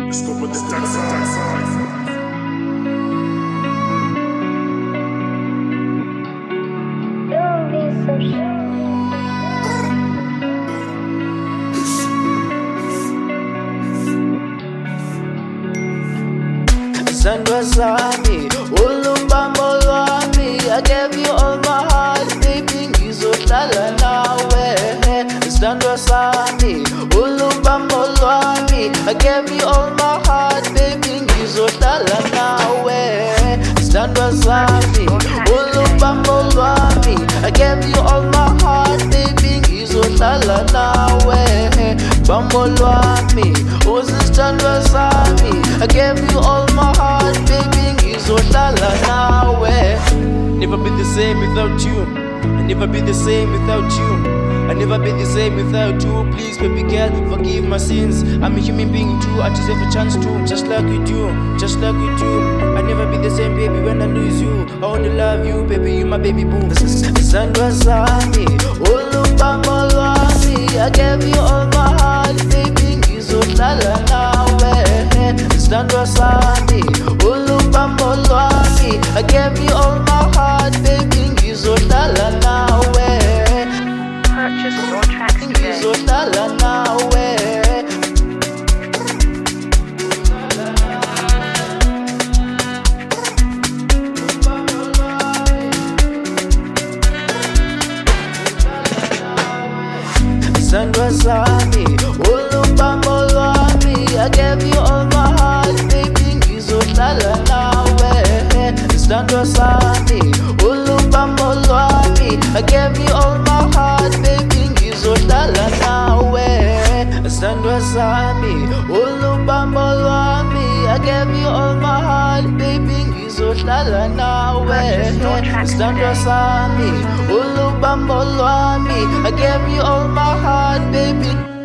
Scope with the tax. Don't be so shy. Sandra Sami, Ulubambo Lwami, I gave you all my heart, baby, ngizohlala nawe. Sandra Sami, Ulubambo Lwami, I gave you all my heart, baby, ngizohlala nawe. Sandra Sami, Ulubambo Lwami, I gave you all my heart, baby, ngizohlala nawe. Bambo Lwami, uzisithandwa sami, I gave you all my heart, baby, ngizohlala nawe. Never be the same without you. I never be the same without you. I never be the same without you. Please, baby girl, forgive my sins. I'm a human being too. I deserve a chance to, just like you do, just like you do. I never be the same, baby, when I lose you. I only love you, baby, you my baby boo. Sandra Sami, Ulubambo Lwami, I gave you all my heart, baby, ngizohlala nawe. Sandra Sami, Ulubambo Lwami, I gave you all my heart, baby, ngizohlala nawe. Purchase your tracks today. Ngizohlala nawe. Sandra Sami, Ulubambo Lwami, I gave you all my heart, baby, ngizohlala nawe. Sandra Sami, Ulubambo Lwami, I gave you all my heart, baby, ngizohlala nawe. Sandra Sami, Ulubambo Lwami, I gave you all my heart, baby, ngizohlala nawe. Sandra Sami, Ulubambo Lwami, I gave you all my heart, baby.